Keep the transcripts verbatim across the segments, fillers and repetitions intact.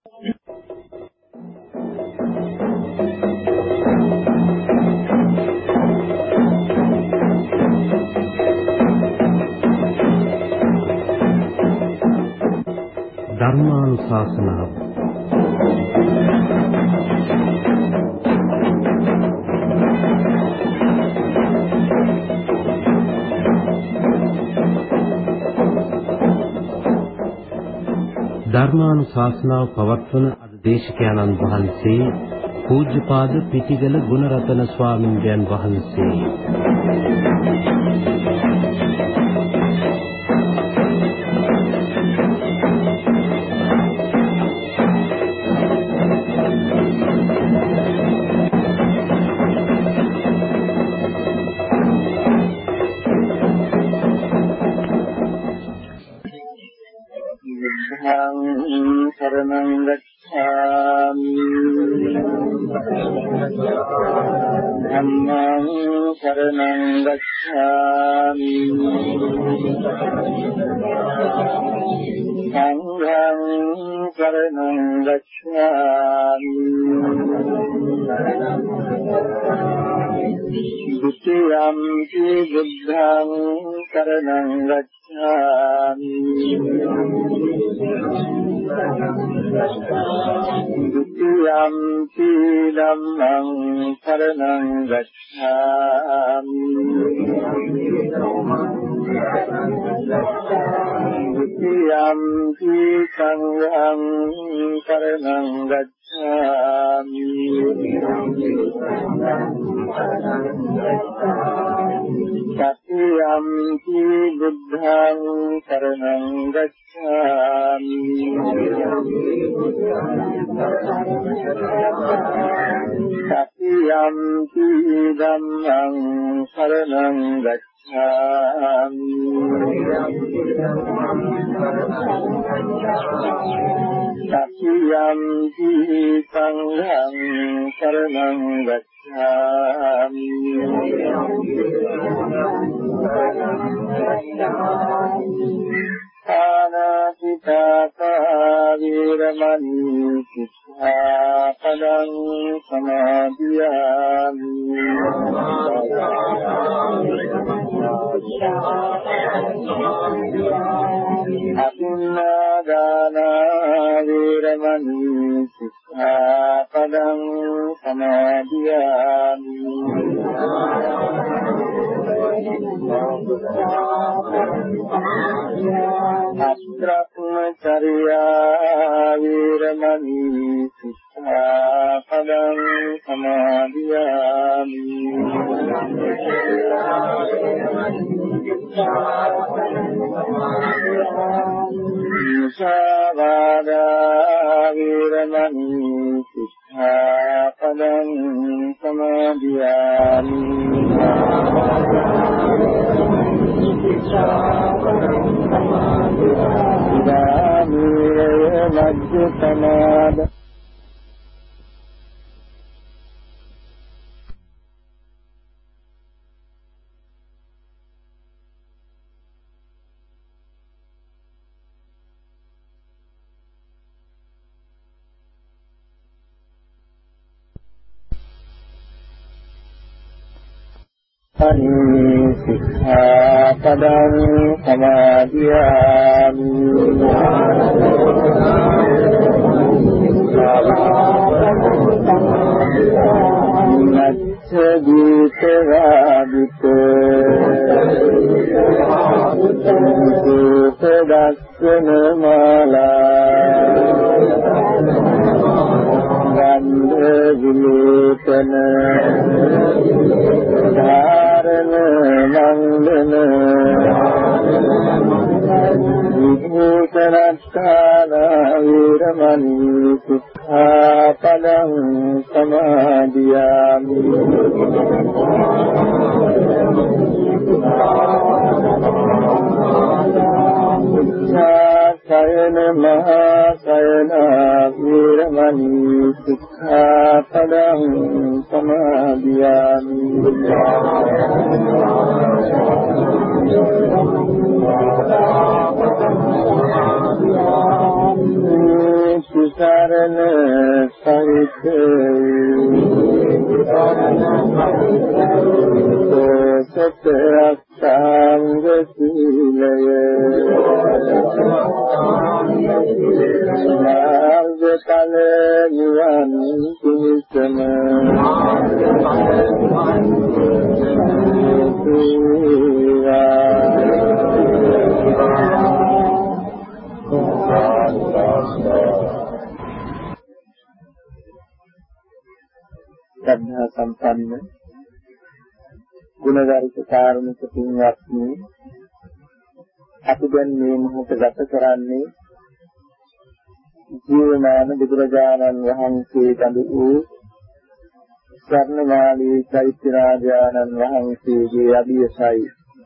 ධර්මානුශාසනාව ධර්මානුශාසනාව පවත්වන අද දේශකයන්න් වහන්සේ පූජ්‍යපාද පිටිගල ගුණරතන ස්වාමින්වයන් වහන්සේ. शरणं गच्छामि धम्मं शरणं गच्छामि संघं शरणं गच्छामि द्वितीयंपि बुद्धं शरणं गच्छामि द्वितीयंपि धम्मं शरणं गच्छामि द्वितीयंपि संघं शरणं गच्छामि तृतीयंपि बुद्धं शरणं गच्छामि तृतीयंपि धम्मं शरणं गच्छामि तृतीयंपि संघं शरणं गच्छामि आनातिताता वीरमणि सिक्खापदं समादियामि अतिन्नादाना वीरमणि सिक्खापदं समादियामि अब्रह्मचर्या वीरमणि सिक्खापदं समादियामि मुसावादा वीरमणि सिक्खापदं समादियामि इदानीं मज्जुसमाद सिक्खापदं समादियामि नच्च गीतवादित दर्शनमाला गंध विलेपन धारण मंगल विभूषणस्थान वीरमणि सिक्खापदं समादियामि शयन महाशयन वीरमणि सिक्खापदं समादियामि सुसा සරණ සහිත සතරක්ඛංග සීලය මාර්ගඵල නිවන් පිණිසම සද්ධා සම්පන්න ගුණගරුක කාරුණික පින්වත්නි, අපි දැන් මේ මොහොත ගත කරන්නේ ජීවමාන බුදුරජාණන් වහන්සේ දඬු වූ ස්වර්ණමාලී චෛත්‍ය රාජානන් වහන්සේගේ අභියසයි.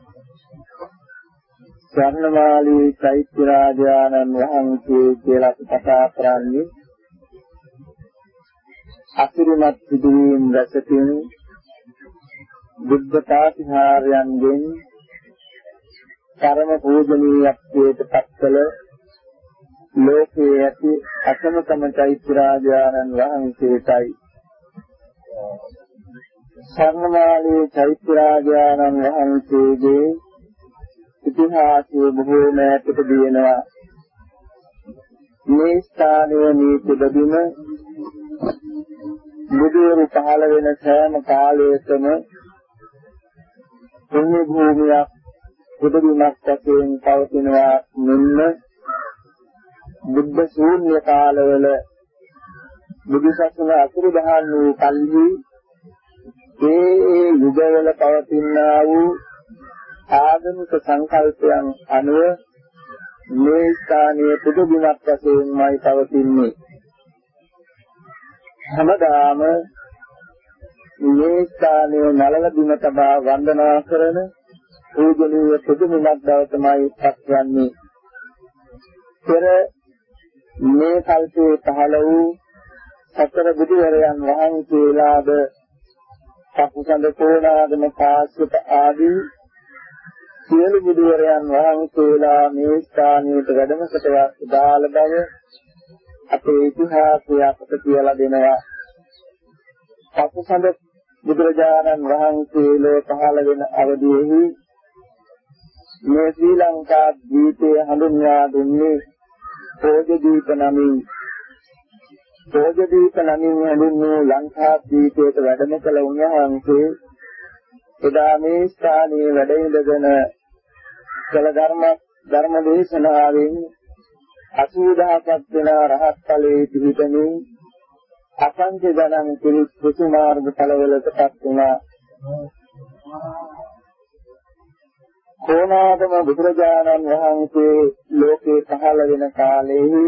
ස්වර්ණමාලී චෛත්‍ය රාජානන් වහන්සේ කියලා කතා කරන්නේ අසිරිමත් සිදුවීම් රැසකින් බුද්ධ ප්‍රාතිහාර්යයන්ගෙන් පරම පූජනීයත්වයට පත්කළ ලෝකයේ ඇති අසමතම චෛත්‍ය රාජානන් වහන්සේටයි. ස්වර්ණමාලී චෛත්‍ය රාජානන් වහන්සේගේ ඉතිහාසයේ බොහෝ මෑතක දිවෙනවා. මේ ස්ථානයේ නීති බදින බුදුරු පහළ වෙන සෑම කාලයකම පුණ්‍ය භූමියක් බුදුබිමක් වශයෙන් පවතිනවා. මෙන්න බුද්ධ ශූන්‍ය කාලවල බුදු සසුන අතුරු දහන් වූ කල්හි ඒ යුගවල පවතිනා වූ ආගමික සංකල්පයන් අනුව මේ ස්ථානයේ බුදුබිමක් වශයෙන්මයි පවතින්නේ. හැමදාම මේ ස්ථානයේ නලල බිම තබා වන්දනා කරන පූජනීය පුදුමයක් බව තමයි පත්වන්නේ. පෙර මේ කල්පයේ පහළ වූ සතර බුදුවරයන් වහන්සේලාද සකුසඳ කෝණාගම කාශ්‍යප ආදී සියලු බුදුවරයන් වහන්සේලා මේ ස්ථානයට වැඩම කොට දාල බව අපේ ඉතිහාසය අපට කියලා දෙනවා. සකුසඳ බුදුරජාණන් වහන්සේලෝ පහළ වෙන අවදීෙහි මේ ශ්‍රී ලංකා දීපයේ හඳුන්වා දුන්නේ පෝජදීප නමින්. පෝජදීප නමින් හඳුන්වූ ලංකා දීපයට වැඩම කළ උන්වහන්සේ එදා මේ ස්ථානයේ වැඩ ඉඳගෙන කළ ධර්ම ධර්ම දේශනාවෙන් අසූ දහසක් දෙන රහත් ඵලයේ පිහිටමින් අසංඛ්‍ය ගණන් පිරිස් කුසු මාර්ග ඵලවලටපත් වුණා. කෝණාගම බුදුරජාණන් වහන්සේ ලෝකේ පහළ වෙන කාලයේ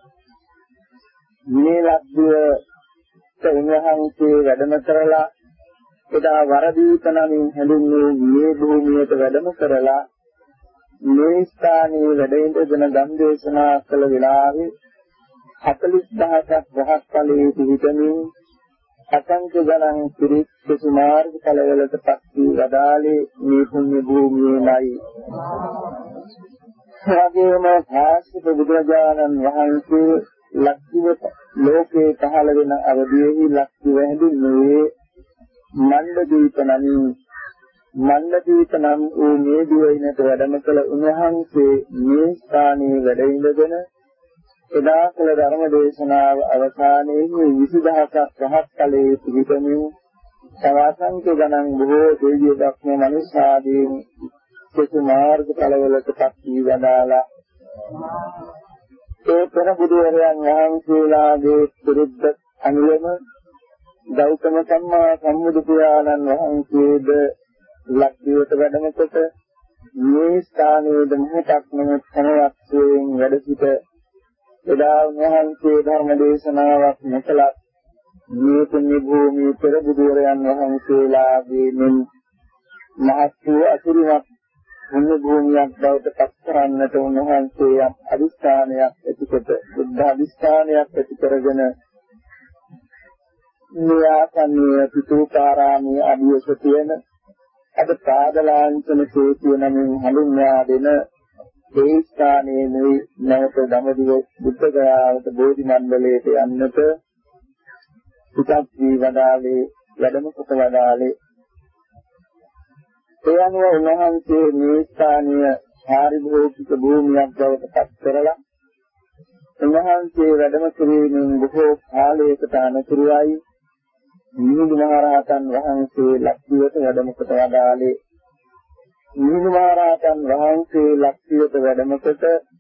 මේ ලක්දිව උන්වහන්සේ වැඩම කරලා එදා වරදීප නමින් හැඳින්වූ මේ භූමියට වැඩම කරලා මේ ස්ථානයේ වැඩ ඉඳගෙන ධම් දේශනා කළ වෙලාවේ හතළිස් දහසක් රහත් ඵලයේ පිහිටමින් අසංඛ්‍ය ගණන් පිරිස් කුසු මාර්ග ඵලවලටපත් වී වදාළේ මේ පුණ්‍ය භූමියේයි. සාගේම කාශ්‍යප බුදුරජාණන් වහන්සේ ලක්දිව ලෝකේ පහළ වෙන අවදීෙහි ලක්දිව හැඳින්වුවේ මණ්ඩදීප නමින්. මණ්ඩදීප නම් වූ මේ දිවයිනට වැඩම කළ උන්වහන්සේ මේ ස්ථානයේ වැඩ ඉඳගෙන එදා කළ ධර්ම දේශනාව අවසානයේ විසි දහසක් රහත් ඵලයේ පිහිටමින් සවාසංඛ්‍ය ගණන් බොහෝ දෙවිය දක්ම මනුෂ්‍යාදීන් කුසු මාර්ග ඵලවලටපත් වී වදාලා ඒ පෙර බුදුරයන් වහන්සේලාගේ පුරුද්ද අනුවම ගෞතම සම්මා සම්බුදු පියාණන් වහන්සේද ලක්දිවට වැඩම කොට මේ ස්ථානයේද මොහොතක් නොමැත් සමවත්යෙන් වැඩ සිට එදා උන්වහන්සේ ධර්ම දේශනාවක් නැකලා මේ පුණ්‍ය භූමියේ පෙර බුදුරයන් වහන්සේලාගේ මෙන් මහත් වූ අසුරිමත් පුණ්‍ය භූමියක් බවට පත් කරන්නට උන්වහන්සේ අදිස්ථානයක් ඇතිකොට බුද්ධ අදිස්ථානයක් ඇති කරගෙන නියාසන්නේ පිටුකාරාමයේ අභියස තියෙන අද පාදලාංචන සේතුව නමින් හඳුන්වා දෙන ඒ ස්ථානයේ නැවත දඹදිව බුද්ධ ගයාවට බෝධි මණ්ඩලයට යන්නට පිටත් වී වදාළේ වැඩම කොට වදාළේ. ඒ අනුව උන්වහන්සේ මේ ස්ථානීය පාරිභෝගික භූමියක් බවට පත් කරලා උන්වහන්සේ වැඩම කිරීමෙන් බොහෝ කාලයකට අනතුරුවයි මිහිඳු මහ රහතන් වහන්සේ ලක්දිවට වැඩම කොට වදාළේ. මිහිඳු මහ රහතන් වහන්සේ ලක්දිවට වැඩම කොට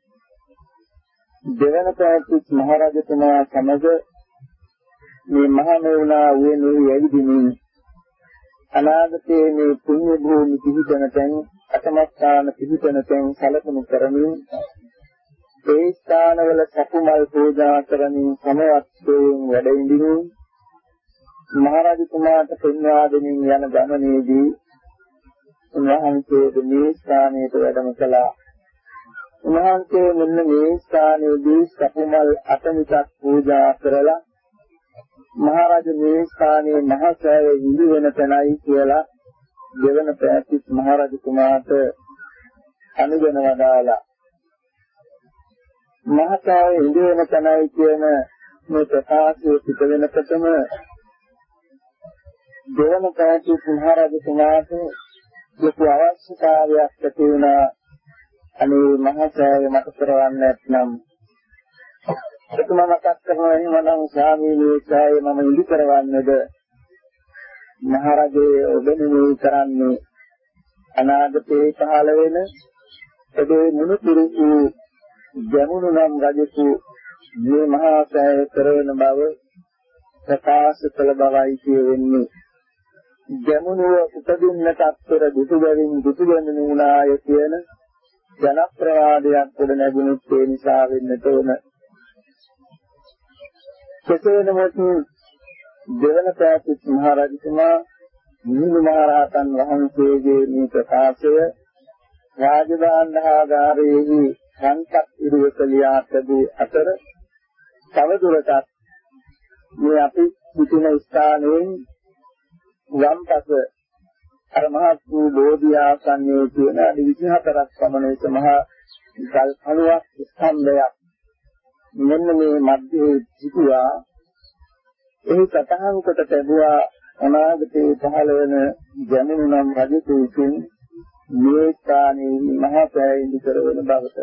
දෙවන පැවැත් මහ රජතුමා සමග මේ මහා මෙවුනා වූ ඇවිදිමින් අනාගතයේ මේ පුණ්‍ය භූමි පිහිටන තැන් අතමස්ථාන පිහිටන තැන් සැලකුණු කරමින් ඒ ස්ථානවල සතුමල් පූජා කරමින් සමවත්යෙන් වැඩ ඉඳිමින් මහරජතුමාට පෙන්වා දෙමින් යන ගමනේදී උන්වහන්සේ මේ ස්ථානයට වැඩම කළා. උන්වහන්සේ මෙන්න මේ ස්ථානයේදී සතුමල් අටමිටක් පූජා කරලා මහරජ මේ ස්ථානයේ මහසෑය ඉඳි වෙන තැනයි කියලා දෙවන පැතිස් මහරජතුමාට අනුගමන වදාලා. මහසෑය ඉඳි වෙන තැනයි කියන මේ ප්‍රකාශය පිට වෙනකොටම දෙවන පැතිස් මහරජතුමාට දුක අවශ්‍යතාවයක් ඇති වුණා. අනේ මහසෑය මට කරවන්න නැත්නම් එතුමා මතක් කරනවා එහෙමනම් ස්වාමීනි ඒකයි මම ඉදි කරවන්නේද මහරජේ ඔබ නෙමෙයි කරන්නේ අනාගතේ පහළ වෙන ඔබේ මුණුපුරු වූ ජමුණු නම් රජු මේ මහා සෑය කරන බව ප්‍රකාශ කළ බවයි කියවෙන්නේ. ජමුණුව උපදින්නට අත්තර දුටු බැවින් දුටු ගන්න නුනාය කියන ජනප්‍රවාදයක් උඩ නැගුණුත් ඒ නිසා වෙන්නට ඕන. කෙසේ නමුත් දෙවන පැතිස් මහරජතුමා මිහිඳු මහ රහතන් වහන්සේගේ මේ ප්‍රකාශය රාජධාන්‍යාගාරයේහි සංකප්ප ඉරුවකලියා තිබූ අතර තවදුරටත් මේ අපි සිටින ස්ථානයෙන් වම්පස අර මහත් වූ බෝධි ආසනයේ තියෙන විසි හතරක් පමණ මහා ගල් කණුවක් ස්තම්භයක් මෙන්න මේ මැදේ සිටුවා එහි සතහන් කොට තිබුවා අනාගතයේ පහළ වෙන ජමුණු නම් රජු විසින් මේ ස්ථානයේ මහා සෑය ඉදි කරවන බවට.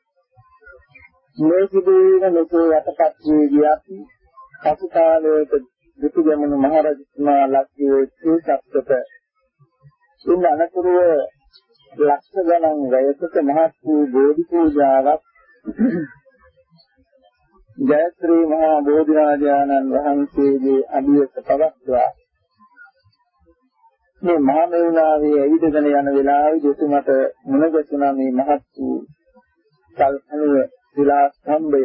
මේ සිදුවීම මෙසේ යටපත් වී ගියත් පසු කාලයක දුටු ජමුණු මහ රජතුමා ලක්දිවේ සූසප්තක ඉන්න අනතුරුව ලක්ෂ ගණන් වයසක මහත් වූ බෝධි පූජාවක් ජයශ්‍රී මහා බෝධිරාජානන් වහන්සේගේ අභියස පවත්වා මේ මහා මෙවුනාවේ ඇවිදගෙන යන වෙලාවේ දෙතුමට මුණගැසුණා මේ මහත් වූ කල්පණුව ශිලා ස්තම්භය.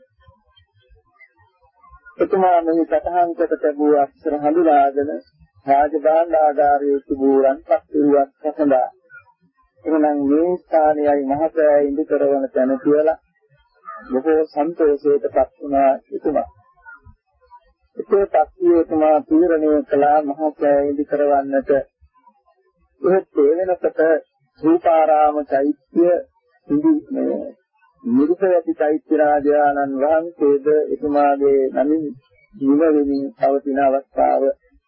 එතුමා මේ සතහන් කොට තිබූ අක්ෂර හඳුනාගෙන රාජභාණ්ඩාගාරයේ තිබූ රන්පත් පිරුවක් සසඳා එනම් මේ ස්ථානයයි මහසෑය ඉදි කරවන තැන කියලා බොහෝ සන්තෝෂයට පත් වුණා එතුමා. ඒ පස්සියේතුමා තීරණය කළා මහසෑය ඉදි කරවන්නට. ඒ තේවෙනකොට රූපාරාම චෛත්‍ය ඉදි මේ නිරුපයති චෛත්‍ය රාජානන් වහන්සේද එතුමාගේ නමින් නිමවෙමින් පවතින අවස්ථාව.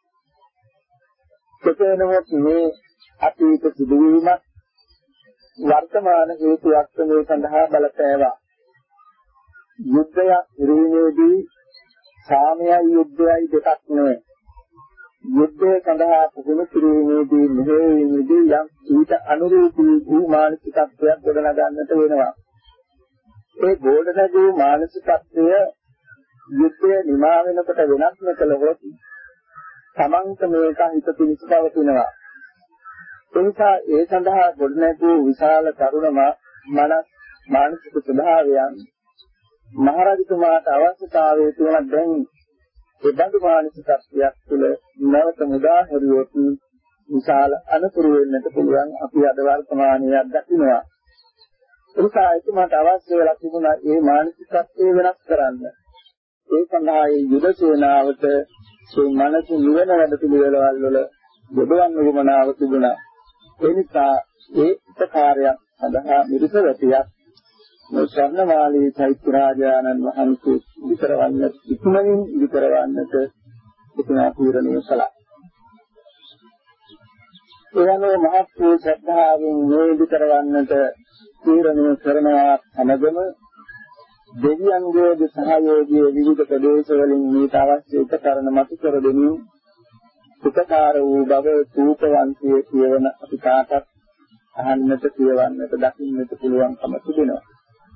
කෙසේනමුත් මේ අතීත සිදුවීමක් වර්තමාන හේතුවක් මේ සඳහා බලපෑවා. යුද්ධයක් ඉරීමේදී සාමයයි යුද්ධයයි දෙකක් නෙවෙයි. යුද්ධය සඳහා පුහුණු කිරීමේදී මෙහෙයීමේදී යම් ඊට අනුරූපී වූ මානසිකත්වයක් ගොඩනගන්නට වෙනවා. ඒ ගොඩනැගූ මානසිකත්වය යුද්ධය නිමා වෙනකොට වෙනස්ම කළොත් සමන්ත මේක හිත පිණිස පවතිනවා. එනිසා ඒ සඳහා ගොඩනැගූ විශාල කරුණ මනස් මානසික ස්වභාවයන් මහරජතුමාට අවශ්‍යතාවය තියෙන දැන් ඒ බඳු මානසිකත්වයක් තුළ නැවත මුදා හැරියොත් විශාල අනතුරු වෙන්නට පුළුවන්. අපි අද වර්තමානයේ දකිනවා. එනිසා එතුමාට අවශ්‍ය වෙලා තිබුණා මේ මානසිකත්වය වෙනස් කරන්න. ඒ සඳහා යුද සේනාවට මේ මනස නිවන වැඩ පිළිවෙලවල් වල යොදවන්න උවමනාව තිබුණා. ඒ නිසා ඒ උපකාරයක් සඳහා මිරිසවැටියක් මේ ස්වර්ණමාලී චෛත්‍ය රාජානන් වහන්සේ විතරවන්න ඉක්මනින් විතරවන්නට එතුමා තීරණය කළා. එවැනි මහත් වූ ශ්‍රද්ධාවෙන් මේ විතරවන්නට තීරණය කරනවා සමගම දෙවියන්ගේ සහයෝගයේ විවිධ ප්‍රදේශවලින් මේට අවශ්‍ය උපකරණ මතු කර දෙමින් උපකාර වූ බව සූපවන්තියේ කියවන අපි කාටත් අහන්නට කියවන්නට දකින්නට පුළුවන්කම තිබෙනවා.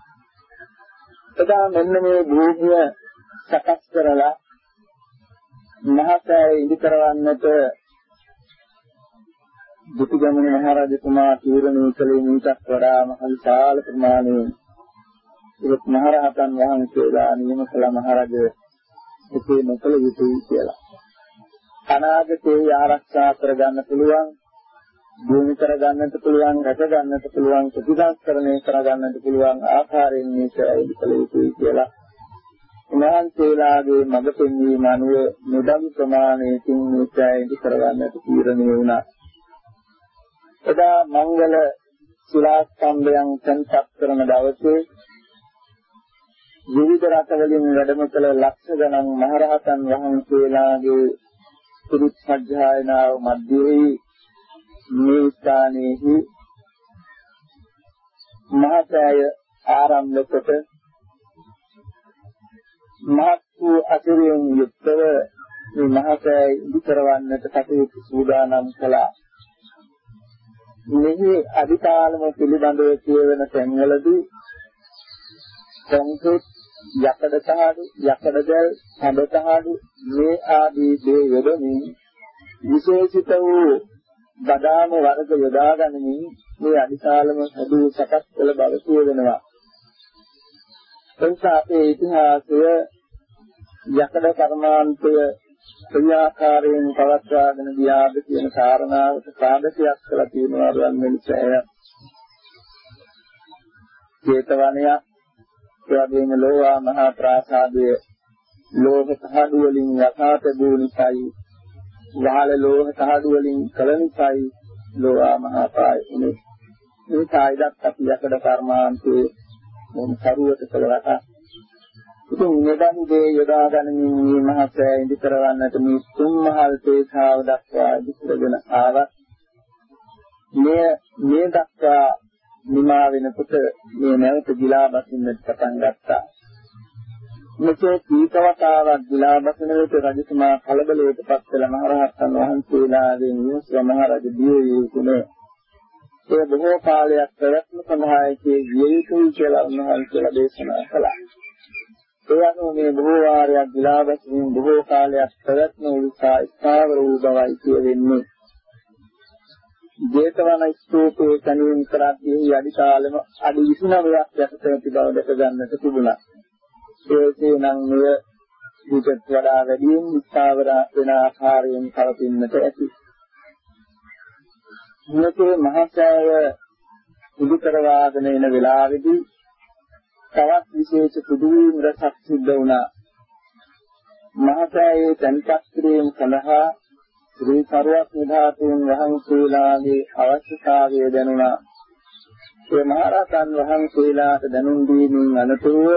එදා මෙන්න මේ භූමිය සකස් කරලා මහසෑය ඉදි කරවන්නට දුතිගමන මහරජතුමා තීරණය කළේ මීටත් වඩා මහ විශාල ප්‍රමාණයෙන් ඒත් මහරහතන් වහන්සේලා නියම කළ මහරජ එසේ නොකළ යුතුයි කියලා. අනාගතේ ආරක්ෂා කරගන්න පුළුවන්, භූමි කරගන්නට පුළුවන්, රැක ගන්නට පුළුවන්, ප්‍රතිසංස්කරණය කරගන්නට පුළුවන් ආකාරයෙන් මේක ඉදි කළ යුතුයි කියලා. උන්වහන්සේලාගේ මඟ පෙන්වීම අනුව මෙදම් ප්‍රමාණයකින් මේක ඉදි කරගන්නට තීරණය වුණා. එදා මංගල ශිලා ස්තම්භයන් තැන්පත් කරන දවසේ විවිධ රටවලින් වැඩම කළ ලක්ෂ ගණන් මහරහතන් වහන්සේලාගේ පුරුත් සජ්ජායනාව මැදදී මේ ස්ථානයේහි මහසෑය ආරම්භ කොට මහත් වූ අසිරියෙන් යුක්තව මේ මහසෑය ඉදි කරවන්නට කටයුතු සූදානම් කළා. මෙහි අධිකාලම පිළිබඳව කියවෙන තැන්වලදී සංකේත යකඩ තහඩු යකඩ දැල් හඳ තහඩු මේ ආදී දේ යොදමින් විශේෂිත වූ බදාම වර්ග යොදා ගනිමින් මේ අධිකාලම හදු සකස් කළ බව කියවෙනවා. එනිසා අපේ ඉතිහාසය යකඩ කර්මාන්තය ක්‍රියාකාරයෙන් පවත්වාගෙන ගියාද කියන කාරණාවට සාධකයක් කළා තියෙනවා රන්මැලිසෑය. ජේතවනයක් එවැගේම ලෝවා මහා ප්‍රාසාදයේ ලෝහ තහඩු වලින් යථාත දුනිසයි වහල ලෝහ තහඩු වලින් කලනිසයි ලෝවා මහා පායුනේ මේ කායිදත් අපි යකඩ කර්මාන්තයේ මොන කරුවට කළාට ඉතින් මෙදන් දේ යොදා ගනිමින් මේ මහසෑය ඉදි කරවන්නට මේ තුන් මහල් තේසාව දක්වා ඉදි කරගෙන ආවා. මේ මේ දක්වා නිමා වෙනකොට මේ නැවත ගිලා බසින්නට පටන් ගත්තා. මෙසේ කීකවතාවක් ගිලා බසින විට රජතුමා කලබලයට පත් කළ මහරහතන් වහන්සේලාගෙන් විමසුවා මහරජ දිය යුතුනේ. ඒ බොහෝ කාලයක් ප්‍රයත්න සඳහා ඒ දිය යුතුයි කියලා උන්වහන්සේලා දේශනා කළා. ඒ අනුව මේ බොහෝ වාරයක් ගිලා බසින බොහෝ කාලයක් ප්‍රයත්න උල්සා ස්ථාවර වූ බවයි කියවෙන්නේ. ජේතවන ස්තූපයේ තනියෙන් කරද්දී අදිකාලෙම අඩි විසිනවයක් යටතේ බව දැක ගන්නට තිබුණා. ඒකේ නම් මෙය විකත් වඩා වැඩියෙන් ස්ථාවර වෙන ආකාරයෙන් කලපින්නට ඇති. මේකේ මහසෑය ඉදි කරවාගෙන එන වෙලාවේදී තවත් විශේෂ පුදුවීම් රසක් සිද්ධ වුණා. මහසෑයේ තැන්පත් කිරීම සඳහා ශ්‍රී සරුවක් නිධාතුන් වහන්සේලාගේ අවශ්‍යතාවය දැනුණා. ඒ මහරහතන් වහන්සේලාට දැනුම් දීමෙන් අනතුරුව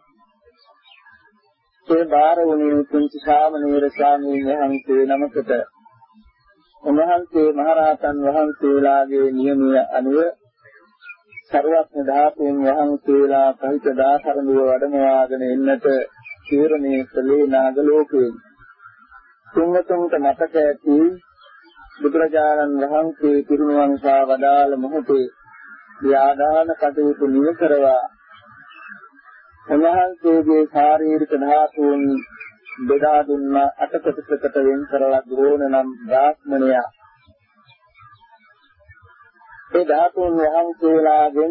ඒ බාර වුණේ කුංචි සාමණේර ස්වාමීන් වහන්සේ නමකට. උන්වහන්සේ මහරහතන් වහන්සේලාගේ නියමය අනුව සරුවක් නිධාතුන් වහන්සේලා සහිත දාසරණුව වැඩමවාගෙන එන්නට තීරණය කළේ නාගලෝකයේ. තුන්වතුන්ට මතක ඇති බුදුරජාණන් වහන්සේ පිරිනිවන් පා වදාළ මොහොතේ ධ්‍යාන කටයුතු නිම කරවා උන්වහන්සේගේ ශාරීරික ධාතුන් බෙදා දුන්න අට කොටසකට වෙන් කරලා ගෝණ නම් බ්‍රාහ්මණයා ඒ ධාතුන් වහන්සේලාගෙන්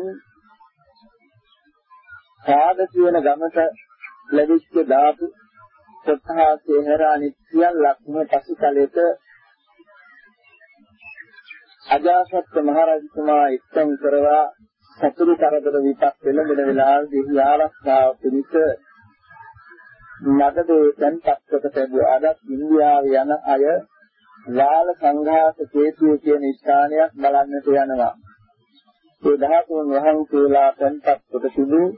සාද කියන ගමට ලැබිච්ච ධාතු සත්‍යාසේ හැරානි සියල්ලක්ම පසුතලෙට අජාසත් මහ රජතුමා එක්තෙන් කරවා සතුරු කරදර විපත් වෙන වෙලාවේදී ආරක්ෂාව පිණිස නගදේ තැන්පත්කට ලැබුවා. අදත් ඉන්දියාවේ යන අය වාල සංඝාත කේතුව කියන ස්ථානයක් බලන්නට යනවා. ඒ ධාතුන් වහන්සේලා තැන්පත් කොට තිබූ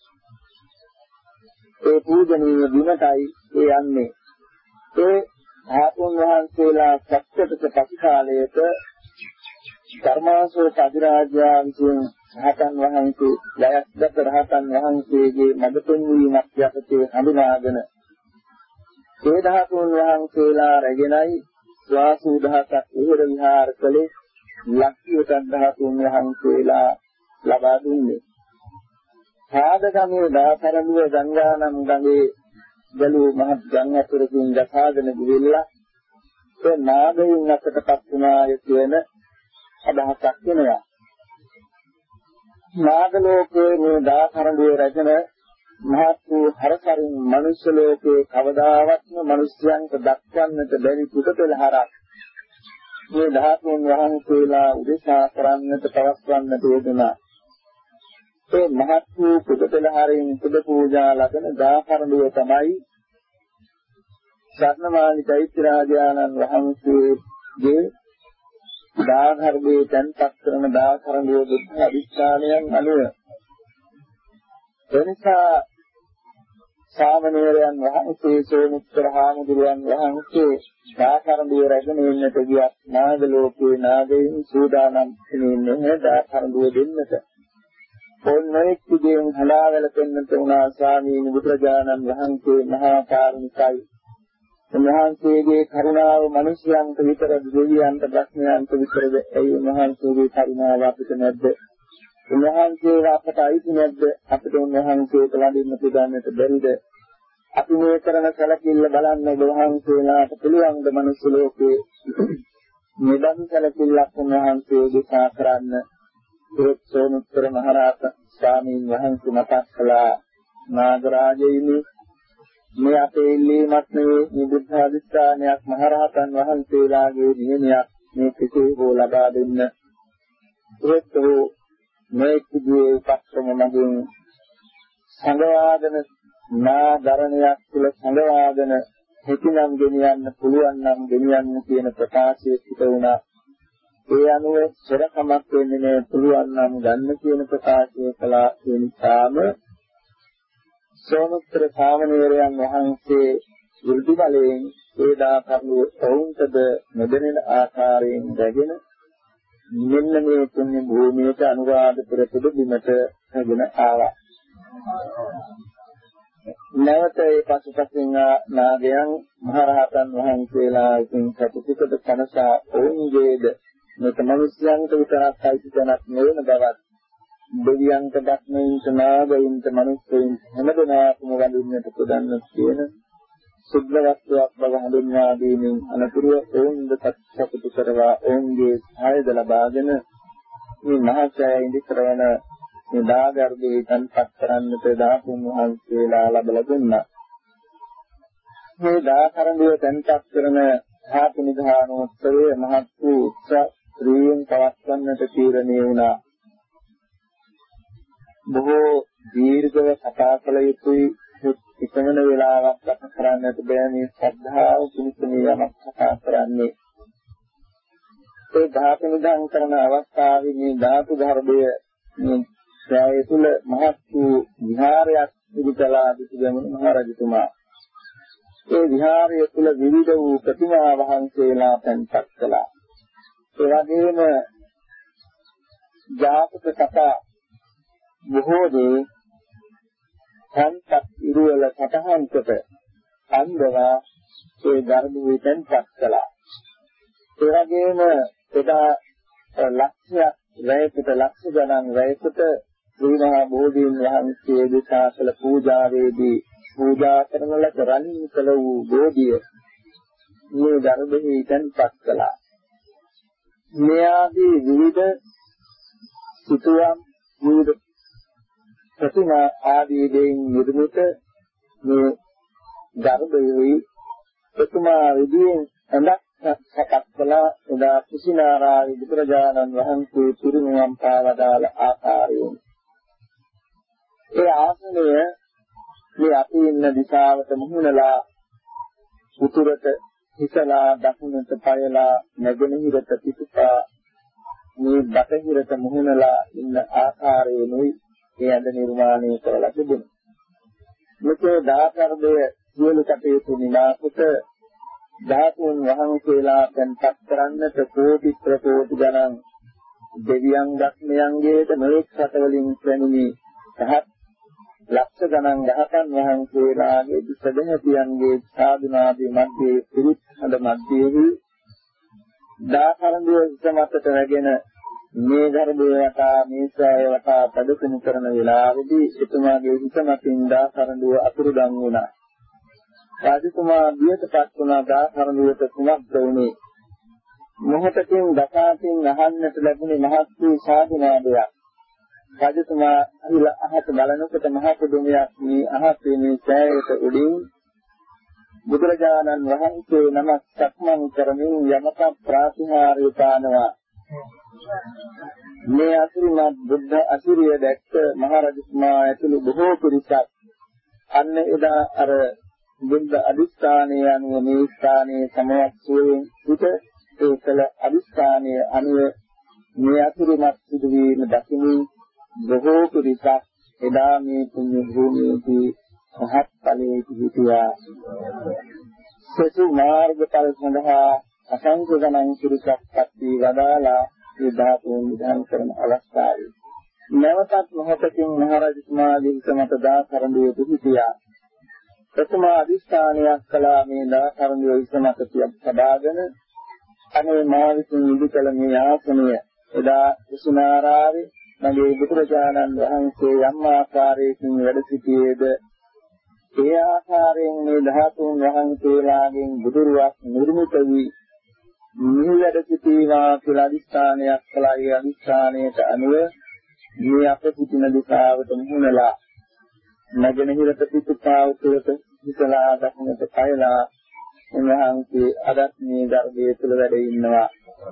ඒ පූජනීය බිමටයි ඒ යන්නේ. ඒ ධාතුන් වහන්සේලා සත්‍යපත පසුකාලයේත ධර්මාශෝක අධිරාජයා විසින් රහතන් වහන්සේ ලයස්ගත රහතන් වහන්සේගේ මඟ පෙන්වීමක් යටතේ හඳුනාගෙන ඒ ධාතුන් වහන්සේලා රැගෙනයි වාසු දහසක් උහුර විහාර කළේ ලක්ෂ්‍ය ධාතුන් වහන්සේලා ලබා දුන්නේ. සාධකමේ දාතරණුව ගංගානම් ගඟේ ගලු මහත් ගංගා අතරකින් ගසාගෙන ගිහිල්ලා ඒ නාගයන් අතටපත් වුණාය කියන අදහසක් වෙනවා. නාග ලෝකයේ මේ දාතරණුවේ රැගෙන මහත් වූ හරසරින් මනුෂ්‍ය ලෝකයේ කවදාවත්ම මිනිස්යන්ට දක්වන්නට බැරි පුදපෙළහරක් මේ ධාතුන් වහන්සේලා උදෙසා කරන්නට පවත්වන්නට යෙදුණා. ඒ මහත් වූ පුදපෙළහරින් පුද පූජා ලබන දාකරණුව තමයි සර්ණමාලි චෛත්‍යරාජානන් වහන්සේගේ දාගර්භයේ තැන්පත් කරන දාකරණුව බුද්ධ අධිෂ්ඨානයන් අනුව. එනිසා සාමණේරයන් වහන්සේ සෝමුත්තර හාමුදුරුවන් වහන්සේ දාකරණුව රැගෙන ඉන්නට ගියත් නාග ලෝකේ නාගයන් සූදානම් වෙන්නේ දාකරණුව දෙන්නට. ඔන්නේක් විදියෙන් හලාවල පෙන්නට උනා ස්වාමීන් බුදුරජාණන් වහන්සේ මහා කාරුණිකයි. උන්වහන්සේගේ කරුණාව මිනිසයන්ට විතර දෙවියන්ට බ්‍රහ්මයන්ට විතරද? ඒ උන්වහන්සේගේ කරුණාව අපිට නැද්ද? උන්වහන්සේ අපට අයිති නැද්ද? අපිට උන්වහන්සේට වඳින්න පුදන්නට බැරිද? අපි මේ කරන සැලකිල්ල බලන්න උන්වහන්සේලාට පුළුවන් ද මනුස්ස ලෝකේ නිදන් සැලකිල්ලක් උන්වහන්සේ දෙසා කරන්න? ඒ සෝනුත්තර මහරහතන් ස්වාමීන් වහන්සේ මතක් කළා නාගරාජයිනි මේ අපේ ඉල්ලීමක් නෙවෙයි මේ බුද්ධ අධිෂ්ඨානයක් මහරහතන් වහන්සේලාගේ නියමයක් මේ කෙසේ හෝ ලබා දෙන්න. ඒත් මේ කිදී උපක්‍රම මගින් සංගවාදන නාදරණයක් තුළ සංගවාදන හිතිනම් ගෙනියන්න පුළුවන් නම් ගෙනියන්න කියන ප්‍රකාශය පිට වුණා. ඒ අනුව සරකමක් වෙන්නේ පුළුවන් නම් ගන්න කියන ප්‍රකාශය කළා. ඒ නිසාම සෝමුත්තර සාමණේරයන් වහන්සේ විරුද්ධ බලයෙන් ඒ දාකරණුව ඔවුන්ටද නොදැනෙන ආකාරයෙන් දැගෙන මෙන්න මේ පුණ්‍ය භූමියට අනුරාධපුර පුද බිමට හැගෙන ආවා. නැවත ඒ පසුපසින් නාගයන් මහරහතන් වහන්සේලා විසින් සතුටුකද කනසා ඔවුන්ගේද මේක මිනිස්යන්ට විතරක් අයිති තැනක් නෙවෙන බවත් දෙවියන්ට දක්මින්ට නාගයින්ට මිනිස්සුන්ට හැමදෙනාටම වඳින්නට පුදන්න කියන සුද්ධ වස්තුවක් බව හඳුන්වා දීමින් අනතුරුව ඔවුන්ද සතුටු කරවා ඔවුන්ගේ සහායද ලබාගෙන මේ මහාචාර්ය ඉදි කරන මේ දාගර්භයේ තන්පත් කරන්නට ධාතුන් වහන්සේලා ලැබලා දුන්නා. මේ දාකරණුව තන්පත් කරන ධාතු නිධානෝත්සවයේ මහත් වූ උත්සවයෙන් පවත්වන්නට තීරණය වුණා. බොහෝ දීර්ඝව කතා කළ යුතුයි. එකමන වේලාවක් ගත කරන්නට බෑ මේ ශ්‍රද්ධාව පිණිස යමක් කතා කරන්නේ. ඒ ධාතු නිධාන කරන අවස්ථාවේ මේ ධාතු ගර්භය මේ ඡාය තුල මහත් වූ විහාරයක් පිළිතලා සිටින මහරජතුමා. ඒ විහාරය තුල විවිධ වූ ප්‍රතිමා වහන්සේලා තැන්පත් කළා. ඒ වගේම ජාතක කතා බොහෝ දේ සංකප්ප ඉරුවල සටහන් කොට අන්දවා ඒ ධර්මයේ තැන්පත් කළා. ඒ වගේම එදා ලක්ෂයක් වැයකට ලක්ෂ ගණන් වැයකට ශ්‍රීමහා බෝධීන් වහන්සේ දෙසා කළ පූජාවේදී පූජා කරන ලද රණින් කළ වූ බෝධිය මේ ධර්මයේ තැන්පත් කළා. මේ ආදී විවිධ සිතුවම් විවිධ ප්‍රතිමා ආදී දෙයින් නිර්මිත මේ ධර්මයේ ප්‍රතිමා විදියෙන් ඇඳක් සකස් කළා. එදා කුසිනාරාවේ බුදුරජාණන් වහන්සේ පිරිනිවන් පාවදාල ආකාරයෙන් ඒ ආසනය මේ අපි ඉන්න දිශාවට මුහුණලා උතුරට හිසලා දකුණට පයලා නැගෙනහිරට පිටුපා මේ බටහිරට මුහුණලා ඉන්න ආකාරයෙන්ුයි මේ අද නිර්මාණය කරලා තිබෙනවා. මෙතේ දාකර්දය සියලු කටයුතු නිලාපුත ධාතුන් වහන්සේලා දැන්පත් කරන්නට කෝටි ප්‍රකෝටි ගණන් දෙවියන් ධර්මයන්ගේද මේක සතවලින් පැමිණි සහත් ලක්ෂ ගණන් රහතන් වහන්සේලාගේ සදහැතියන්ගේ සාධනාදී මැදේ පිරිත් හඳ මැදේහි දාකරණයේ සමතට රැගෙන මේ ධර්මයේ වටා මේ සෑය වටා පදකුණු කරන වෙලාවේදී එතුමාගේ හිතමතින් දාකරණුව අතුරුදන් වුණා. රාජකුමාර බියටපත් වුණා දාකරණුවට කුමක්ද වුනේ? මොහොතකින් දකාතින් අහන්නට ලැබුණේ මහත් වූ සාධනාදයක්. රාජකුමාර අහිල අහත බලනකොට මහ පුදුමයක් මේ අහසේ මේ සෑයට උඩින් බුදුරජාණන් වහන්සේ නමක් සක්මන් කරමින් යමක ප්‍රාතිහාර්ය පානවා. මේ අසිරිමත් බුද්ධ අසිරිය දැක්ක මහ රජතුමා ඇතුළු බොහෝ පිරිසක් අන්න එදා අර බුද්ධ අදිස්ථානයේ අනුව මේ ස්ථානයේ සමවත්වයෙන් සිට ඒකල අදිස්ථානයේ අනුව මේ අසිරිමත් සිදුවීම දකිමින් බොහෝ පිරිසක් එදා මේ පුණ්‍ය භූමියේදී සහත් ඵලයේ පිහිටියා. සසු මාර්ගඵල සඳහා අසංඛ්‍ය ගණන් පිරිසක් පත්වී වදාලා ඒ ධාතුන් විධාන කරන අවස්ථාවේ නැවතත් මොහොතකින් මහරජතුමාගේ සමත දාකරණුවේ පිහිටියා. ප්‍රථම අදිස්ථානයක් කළා මේ දාකරණුවේ ඉස්මත තියබාගෙන අනේ මා විසින් ඉදිකල මේ ආසනය එදා කුසුනාරාවේ මගේ බුදුරජාණන් වහන්සේ යම් ආකාරයකින් වැඩ සිටියේද ඒ ආකාරයෙන් මේ ධාතුන් වහන්සේලාගෙන් බුදුරුවක් නිර්මිත වී මේ වැඩ සිටීවා කියලා අදිස්ථානයක් කළා. ඒ අදිස්ථානයට අනුව මේ අප සිටින දිශාවට මුහුණලා නැගෙනහිරට පිටුපාවතට හිතලා දකුණට පයලා උන්වහන්සේ අදත් මේ ගර්භයේ තුල වැඩ ඉන්නවා.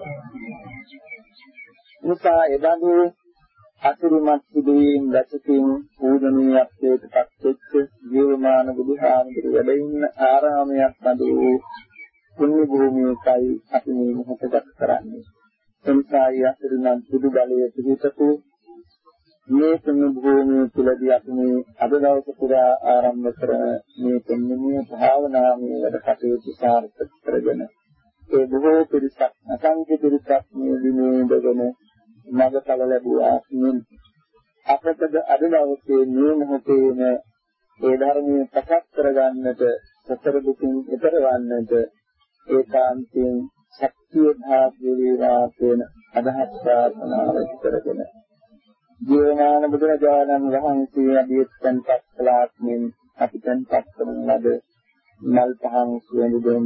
මුසා එබඳු අසිරිමත් සිදුවීම් දැකීම පූජනීයත්වයට පත්වෙච්ච ජීවමාන බුදුහාමුදුරු වැඩ ඉන්න ආරාමයක් බඳු පුණ්‍ය භූමියකයි අපි මේ මොහොත ගත කරන්නේ. එනිසායි අසිරිමත් බුදු බලයේ පිහිටපු මේ පුණ්‍ය භූමිය තුළදී අපි මේ අද දවස පුරා ආරම්භ කරන මේ පුණ්‍යමය භාවනාවේ වැඩ කටයුතු සාර්ථක කරගෙන ඒ බොහෝ පිරිසක් අසංඛ්‍ය පිරිසක් මේ දිනේ දගෙන මඟඵල ලැබුවා. අපටද අද දවසේ මේ මොහොතේම ඒ ධර්මයේ ප්‍රකාශ කරගන්නට සතර දුකින් ඈතර වන්නට ඒකාන්තයෙන් ශක්තිය භාග්‍ය වේවා කියන අදහස් ප්‍රාර්ථනාව කරගෙන ජීවමාන බුදුරජාණන් වහන්සේ අධියත්යන් පස්ලාත්මින් අපිටන් පස්කරන ලද මල් පහන් සුවඳුන්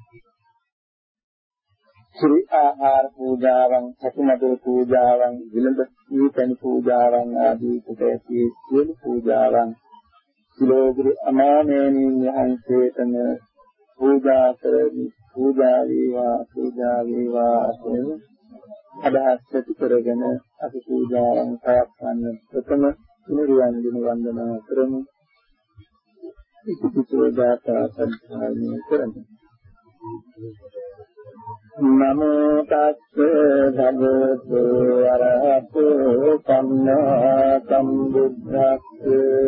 ශ්‍රී ආහාර පූජාවන්, සතුමදේ පූජාවන්, විලඳ සීතන පූජාවන් ආදී කුටේ සියලු පූජාවන් සිලෝගුරු අමාමේනින් වහන්සේටම පූජා කරමි. පූජා වේවා, පූජා වේවා කියන අදහස් ඇති කරගෙන අපි පූජාවන් පවත්වන්න ප්‍රථම නිර්වාණ දින වන්දනා කරමු. ඉතිපිටෝ දාතා සම්මානය කරමු. නමෝ තස්ස භගවතු අරහතෝ සම්මා සම්බුද්දස්ස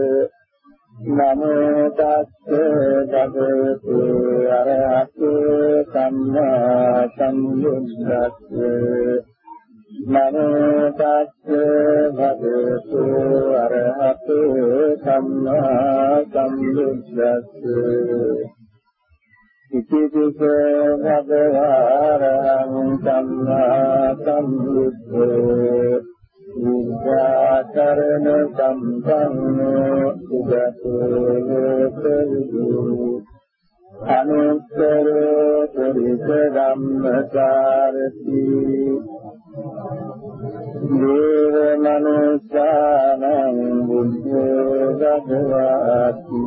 නමෝ තස්ස භගවතු අරහතෝ සම්මා සම්බුද්දස්ස නමෝ තස්ස භගවතු අරහතෝ සම්මා සම්බුද්දස්ස ඉතිපිස භගවාරං සම්මා සම්බුද්ධෝ විද්‍යාචරණ සම්පන්නෝ සුගතෝ ලෝකවිදු අනුත්තර පුරිස ධම්මසාරති දේව මනුස්සානං බුද්ධෝ භගවාති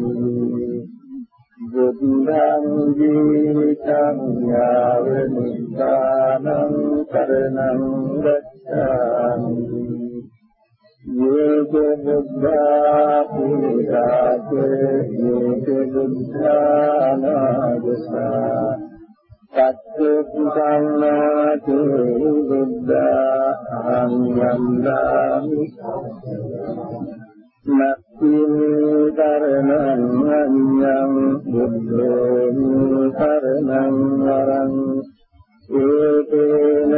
බුද්ධං ජීවිතං යාව නිස්සානං කරණං ගච්ඡාමි යේක බුද්ධා පුරිසාත යේක බුද්ධානාගසා සච්චුප්පන්නාති බුද්ධං යම්දාමි නත්තිමි කරණං අඤ්ඤං බුද්ධෝ කරණං වරං ඒතේන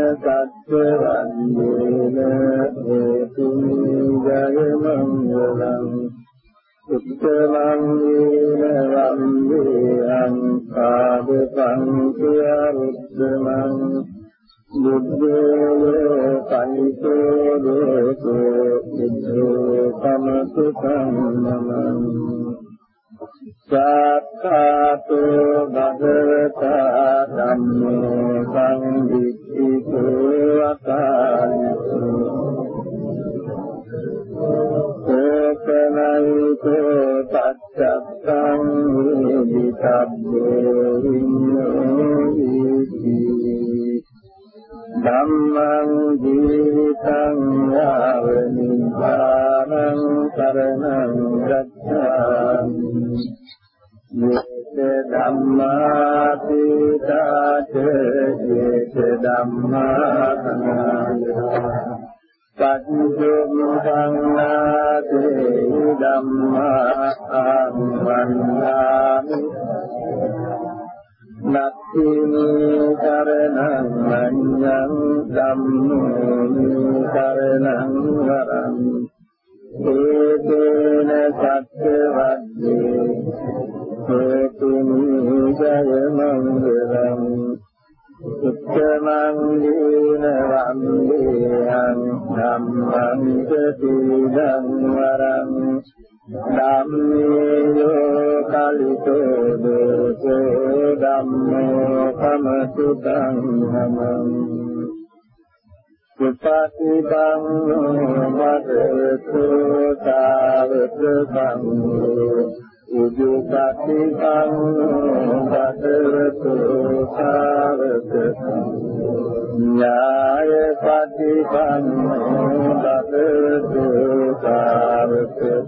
සච්චවන්දේන හේතුං ජය මංගලං උත්තමං වේන වන්දේයං සාදපං සියරුත්තමං බුද්ධෝ පයිතෝ දෝසෝ බුද්ධෝ සමසුතං නමං සාක්ඛාතෝ භගවතා ධම්මෝ සංවිච්ඡිතෝ අකාලිතෝ ඕකනයිකෝ තච්ඡත්තං විදිතබ්බෝ විඤ්ඤෝයිති ධම්මං ජීවිතං යාවනිපානං කරණං ගච්ඡාමි යේත ධම්මාති තාච යේත ධම්මානාය පටිච්චසමුප්පාදේ ධම්මා අනුවන්නාමි නත්තිමි කරණං අඤ්ඤං ධම්මෝ කරණං වරං ඒතේන සත්‍යවද්දේ හේතුනි ජය මංගලං උත්තමං දීන වන්දේයං ධම්මං සතිදං වරං ධම්මේයෝ කලිතෝ දෝසෝ ධම්මෝ සමසුතං නමං සුපතිපං වදතු තාවකං උජුපතිපං වදතු තාවකං ඥායපතිපං වදතු තාවකං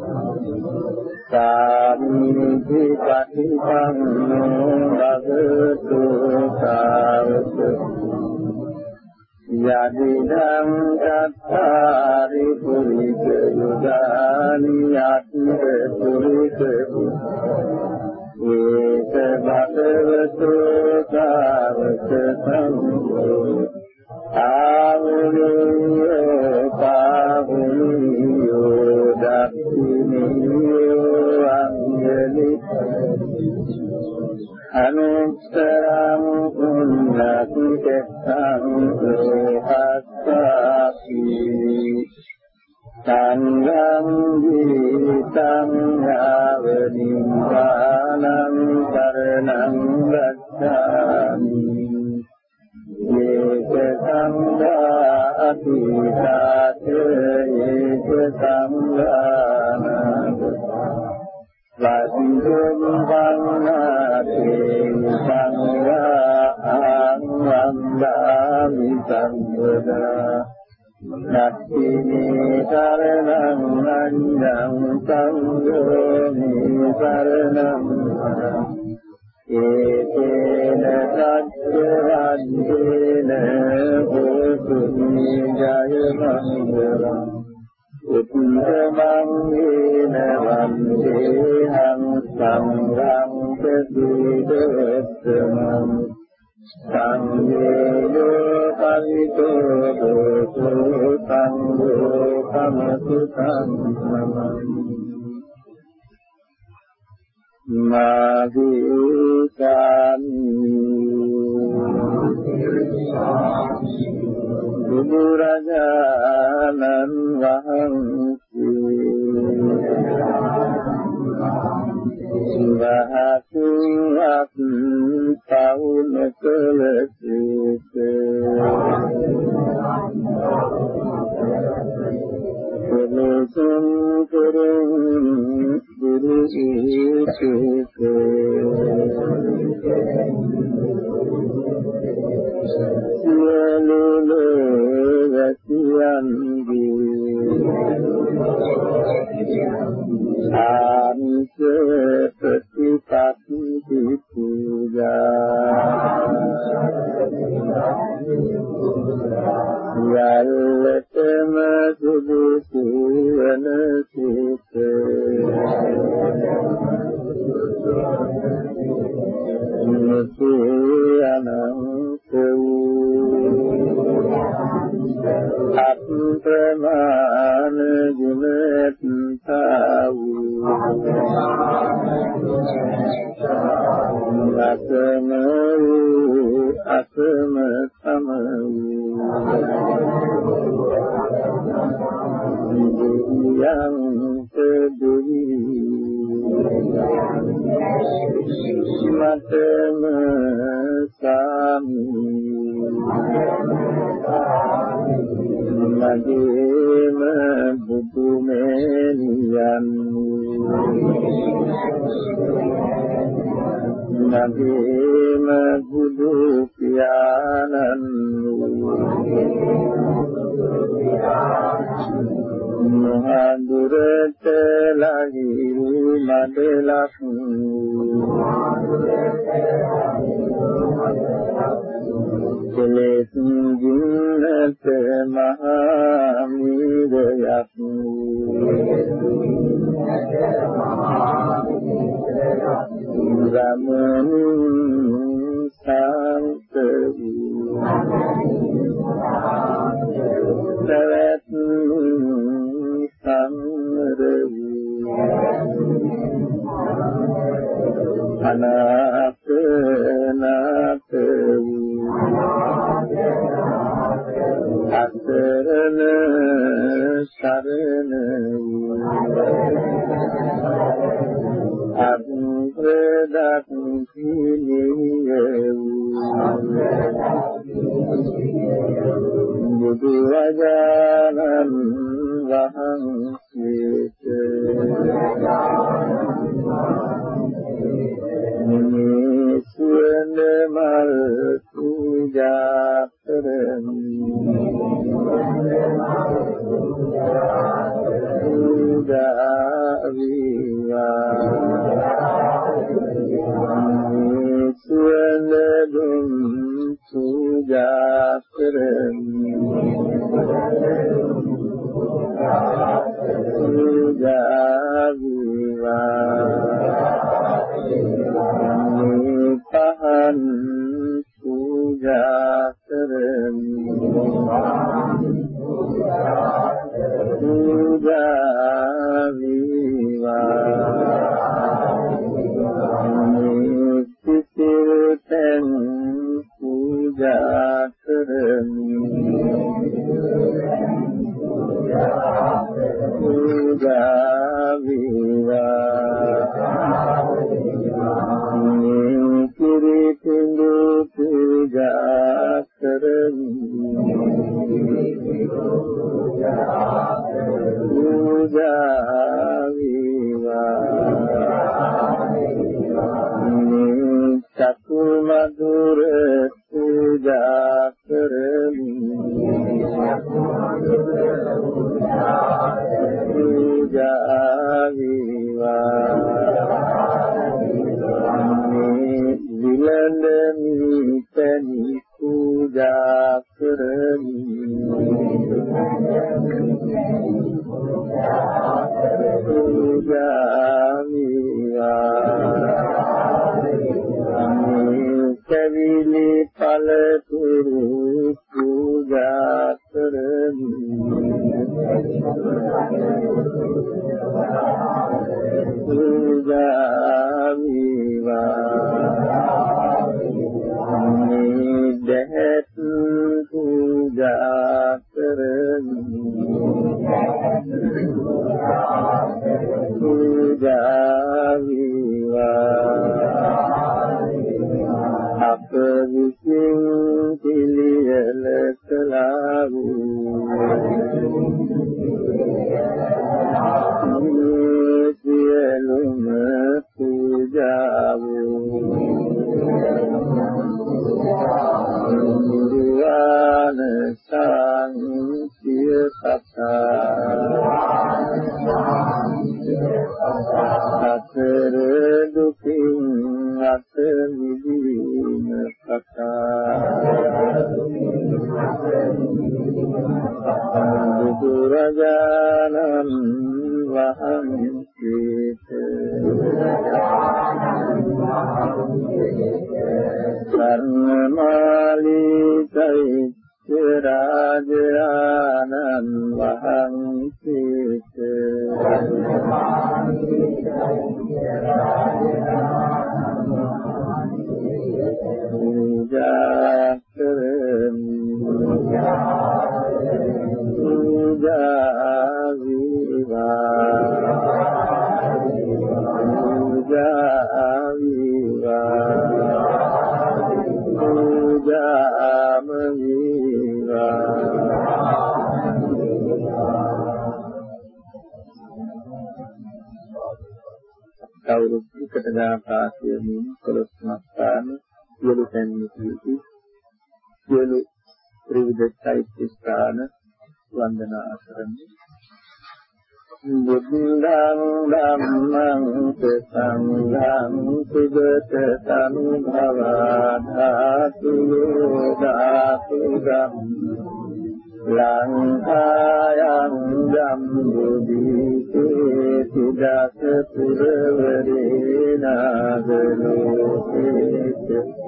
සාමිති පතිපං වදතු තාවකං යදිදං චත්තාරි පුරිස යුගානි අත්ථ පුරිස ඒත භගවතු සාවක සංඝෝ ආවුනියෝ පාවුනියෝ දක්ඛිනියෝ අංජලි අනුත්තරං පුඤ්ඤාතිකං හස්සාපි සංඝං ජීවිතං යාවනිපානං කරණං ගච්ඡාමි යේක සංඝා අතීතාච යේක සංඝානාග වන්දුම් වන්නාතේ සංඝාං වන්දාමි සම්බුදා නත්තිමේ කරණං අඤ්ඤං සංඝෝමි කරණං ඒතේන සච්චවන්දේන හෝතු ජය මංගලං උත්තමං වේන වන්දේහං සංඝං සතිදෝත්තමං සංඝේයෝ පවිතෝ දෝසෝ සංඝෝ සමසුතං නමං මාදීසාමි බුදුරජාණන් වහන්සේ වහතුක් පවුන කළසේක සුනුසුන් කුරුන් ගුරු ඊසේක සියලු වැසියන්ගේ ආනිස ප්‍රතිපත්ති පූජා යල්ලතම සුදුසු වන සිත මුතු අනන්ත වූ අප්‍රමාණ ගුණතා වූ අසම වූ අසම සම වූ යන්ත දුවි මතම සාමි මගේම බුදු මෙනියන් මගේම බුදු පියාණන් මහඳුරට ලගිරි මඩලක් කෙලෙස් ගින්නට මහා මීරයක් ගමනින් සාන්ත වූ සවැත් සම්ර වූ අනාථ නාථ වූ අසරණ සරණ වූ අන්තරදක් පිළිය වූ බුදු වජානන් වහන්සේට නිසුවන මල් පූජා කරමි පූජා වේවා නිසුවන දුම් පූජා කරමි පූජා වේවා පහන් පූජා කරමි පූජා වේවා සිසිල්තෙන් පූජා කරමි පූජා වේවා කිරිතිඳු පූජා කරමි පූජා වේවා චතු මధుර පූජා කරමි පූජා වේවා විලඳ මිතනි පූජා කරමි පූජා වේවා කවිලි පළතුරු පූජා කරමි පූජා වේවා දෙහත් පූජා කරමි පූජා වේවා අප විසින් පිළියෙල කළා වූ සියලුම පූජා වූ නිර්වාණ සාන්තිය සත්‍ය අතර දුකින් අත මිදීම සත්‍ය බුදුරජාණන් වහන්සේට සර්ණමාලිතයි රාජානන් වහන්සේට පූජා කරමි පූජා විවා පූජා විවා පූජාම විවා කවුරුත් එකට දාපාසියමින් කොළොස් මස්තාන සියලු තැන්වලදී සියලු ත්‍රිවිධ චෛත්‍ය ස්ථාන වන්දනා කරමි. බුද්ධං ධම්මං සංඝං සුගත සම්භවාධාතු දාතු ධම්ම ලංකායං ජම්බුදීපේ සිදස පුරවරේ නාගලෝකේත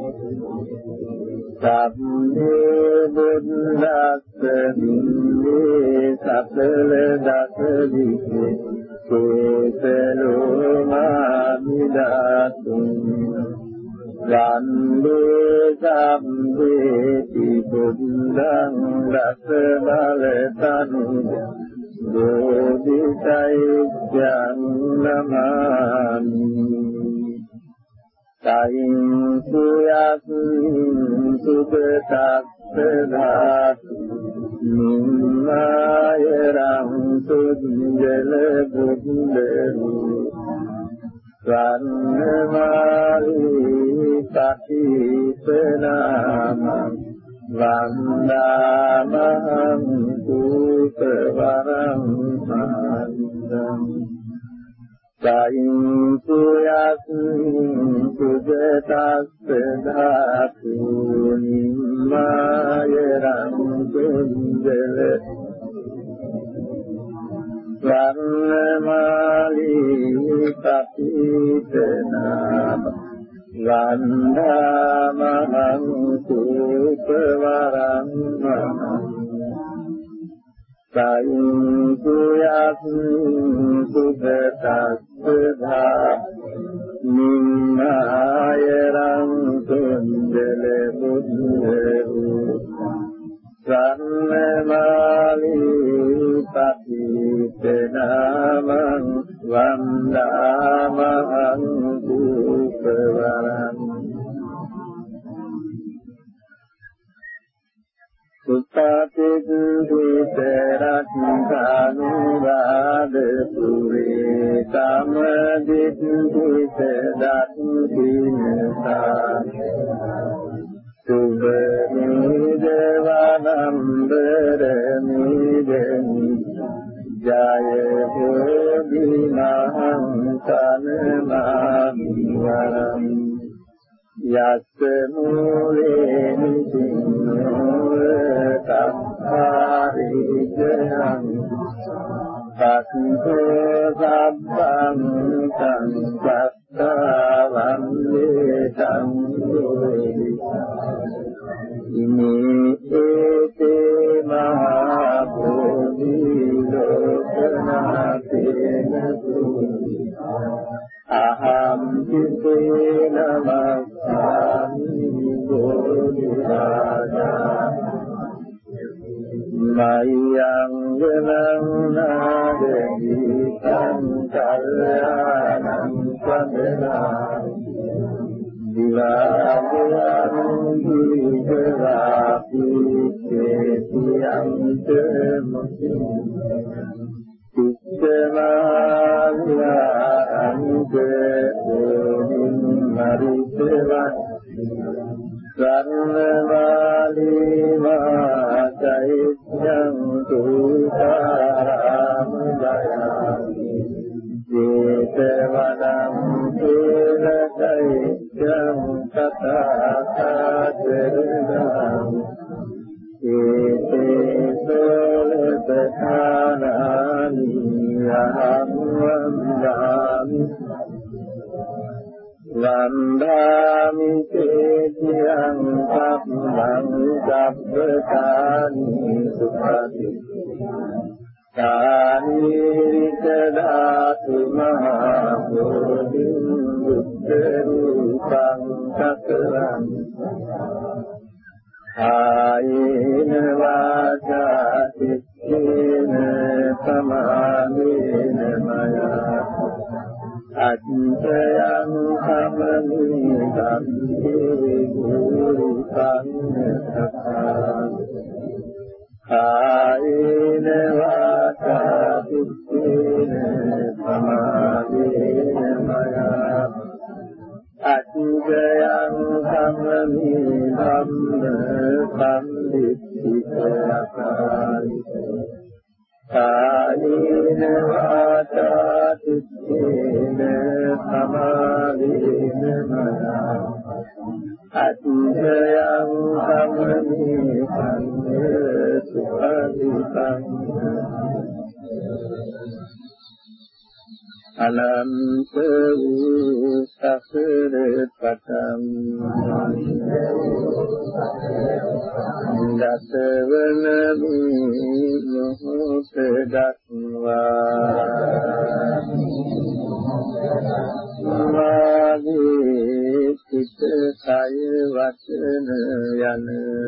සම්මේ බුද්දස්ස දින්නේ සකල දස දිසේ සේසලෝ මානිදාතුං වන්දේ සම්දේති බුද්ධං රස බල තනුජ බෝධිසත්වයන් නමාමි සයින් සුයත් සුදතස්ස ධාතු නිම්මාය රං සුද්දල බුද්ධු ස්වර්ණමාලී පටිසනාම වන්දාමහං සූතවරං මහන්තං සයින් සුයත් සුදතස්ස ධාතු නිම්මාය රං සුද්දල ස්වර්ණමාලී පටිසනාම වන්දාමහං සූතවරං සයින් සුයත් සුදතස්ස ධාතු නිම්මාය රං සුද්දල බුද්ධු ස්වර්ණමාලී පටිසනාමං වන්දාමහං සූතවරං සුත්තාතිද්දේතරත්ථානුරාද පුරේ සමදිද්දේතදත්ථිනසා සුබමේදවනම්බර මේදනි ජය හෝදිමහං තනමාමි වරම් යස්ස මූලේ නිසින්නෝ තක්ඛාරිජයං තක්ඛෝ සබ්බං සංසත්තාවං වේතං වේදි ඉමේ ඒතේ මහා බෝධි ලෝකනාතේන අහං චිත්තේ නමස්සාමි බෝධි රාජා මයං ගනං නාදි සංකල්යානං සදනා දිවාගයං දීඝාපි චේතියං ච සිච්ඡමාංගාංගේ ඕනින් මරිතවත් සර්වමාලී මාතයිත්‍යං තුතාරාම දයාමි ජේතවනං තේනයිත්‍යං තථාගතං යං සම්මං සබ්බකානි සුඛති සානිරිත ධාතු මහා බෝධිං බුද්ධ රූපං සතරං ආයේන වාචා චිත්තේන සමාධේන මයා අච්චයං සමනි සම්පේ ගුරු සංඝතා ආයේන වාචා චිත්තේන සමාධේන මයා අච්චයං සමනි ධම්ම සම්දිත්තිකතානි කායේන වාචා චිත්තේන සමාධේන මනා අච්චයං සමනි සංඝ සුඛිතං අනන්ත වූ සසර පතම් දසවන මොහොත දක්වා මාගේ සිත කය වචන යන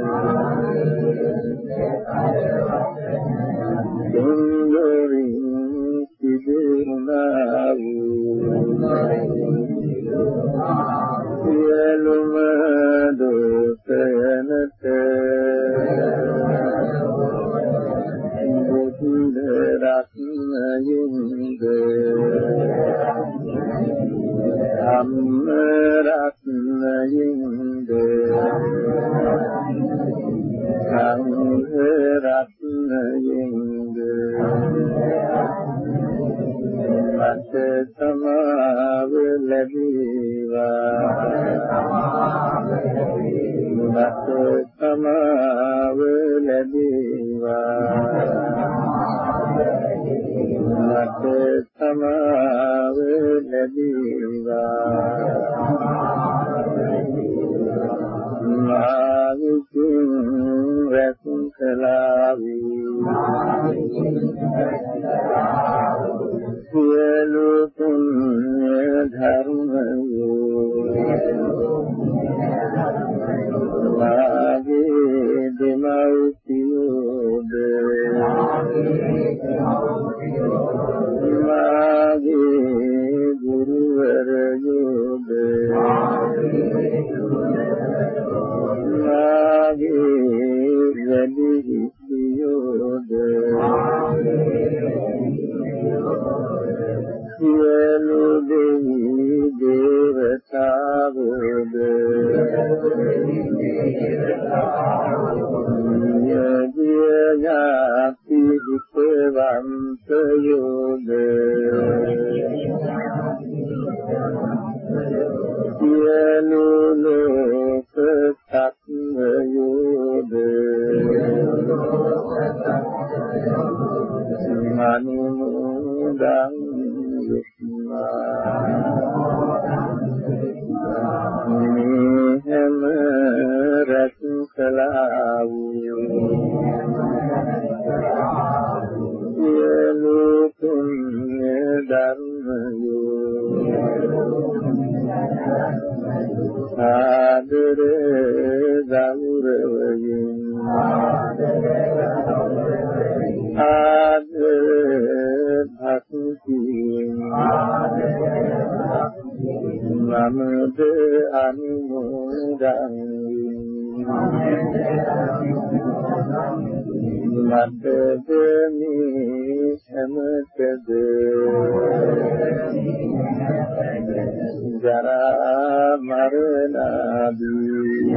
දුන්දරින් සිදුනා වූ සියලුම දෝෂයන්ට බුද්ධ රත්නයෙන්ද ධම්ම රත්නයෙන්ද සංඝ රත්නයෙන්ද මත සමාව ලැබේවා මත සමාව ලැබේවා මත සමාව ලැබේවා මා විසින් රැකලා සියලු පුණ්‍ය ධර්මයෝ මාගේ දෙමව්පියෝද මාගේ ගුරුවරයෝද මාගේ වැඩිහිටියෝද සියලු දෙවි දේවතාවෝද යජ්ઞාති දුක්ඛවන්තයෝද සියලු ලෝක සත්වයෝද මනුමුදං නිහෙම රැකලා වූ සියලු පුණ්‍ය ධර්මයෝ ආදර ගෞරවයෙන් ආදර භක්තියෙන් මමද අනුමෝදන් මතද මේ සමතද ජරා මරණාදී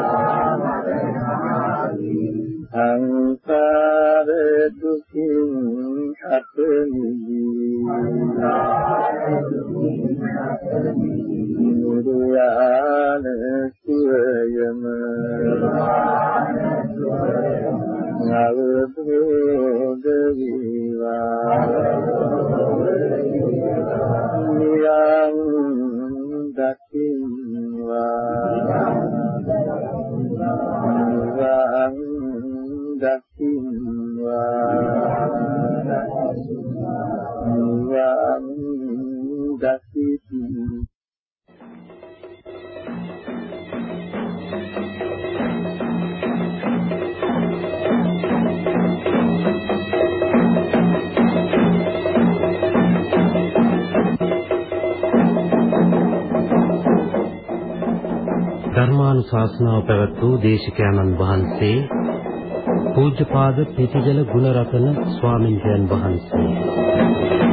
සංසාර දුකින් අත මිදී නිර්වාණ සුවයම අවබෝධ වේවා නිවන් දකින්වා ධර්මානුශාසනාව පැවැත් වූ දේශකයන්න් වහන්සේ පූජ්‍යපාද පිටිගල ගුණරතන ස්වාමින්වයන් වහන්සේ